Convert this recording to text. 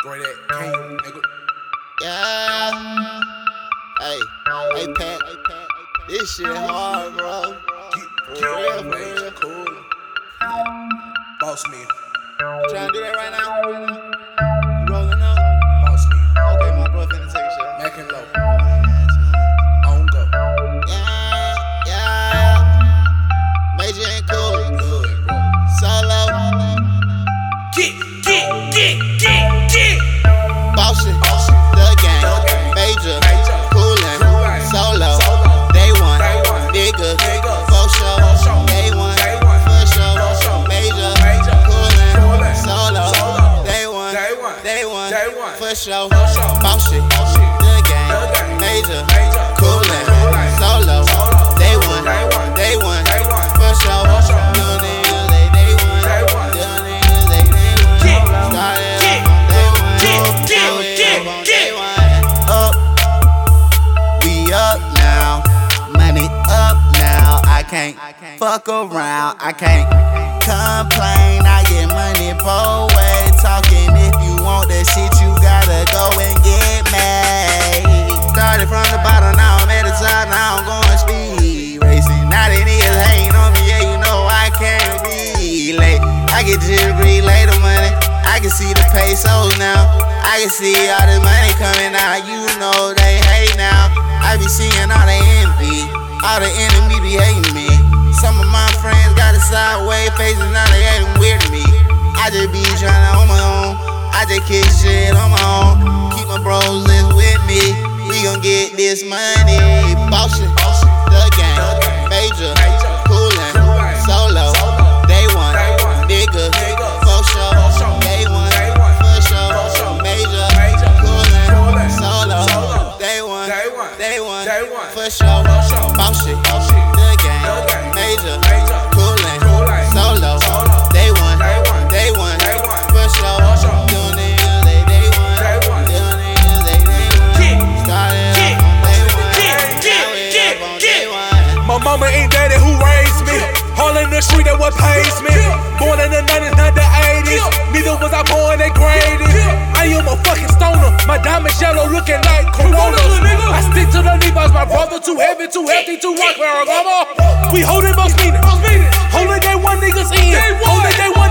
Throw that cane, nigga. Yeah. Hey, Pat. This shit hard, bro. Get real, major cool. Boss me. Trying to do that right now? You rolling up? Boss me. Okay, my bro finna take a shot. Mac and low. On go. Yeah. Major and cool. Good, bro. Solo. Get. Bossin'. The game. Major. Coolin'. Solo. Day one. Nigga. For sure. Day one. For sure. Major. Coolin'. Solo. Day one. For sure. Bossin'. The game. Major. Coolin'. Solo. Day one. For sure. Young niggas, they day one. Young niggas, they day one. Started day one. Up. We up now. Money up now. I can't fuck around. I can't complain. I get money both ways. Talking if you want that shit, you gotta go and get made. Started from the bottom, now I'm at the top. Now I'm going speed racing. Now they niggas hating on me, yeah, you know I can't relate. I get jittery later money. I can see the pesos now. I can see all the money coming out. You know they hate now. I be seeing all the envy. All the enemies be hating me. Some of my friends got a sideways faces, now they acting weird to me. I just be tryna on my own. I just kick shit on my own. Keep my bros list with me. We gon' get this money. Bossin', the game. Major, coolin', solo. Day one, nigga, for sure. Day one, for sure. Major, coolin', solo. Day one, for sure. Bossin', the game. Major, coolin', solo. Day one, for sure. Young niggas, they day one. Young niggas, they day one. Started day one. My mama ain't daddy who raised me. All in the street, that what pays me. Born in the 90s, not the 80s. Neither was I born the greatest. I am a fucking stoner. My diamond yellow looking like Coronas. I stick to the Levi's, my brother too heavy, too hefty, too rock. We holding most meaning. Holding day one niggas in. Holding day one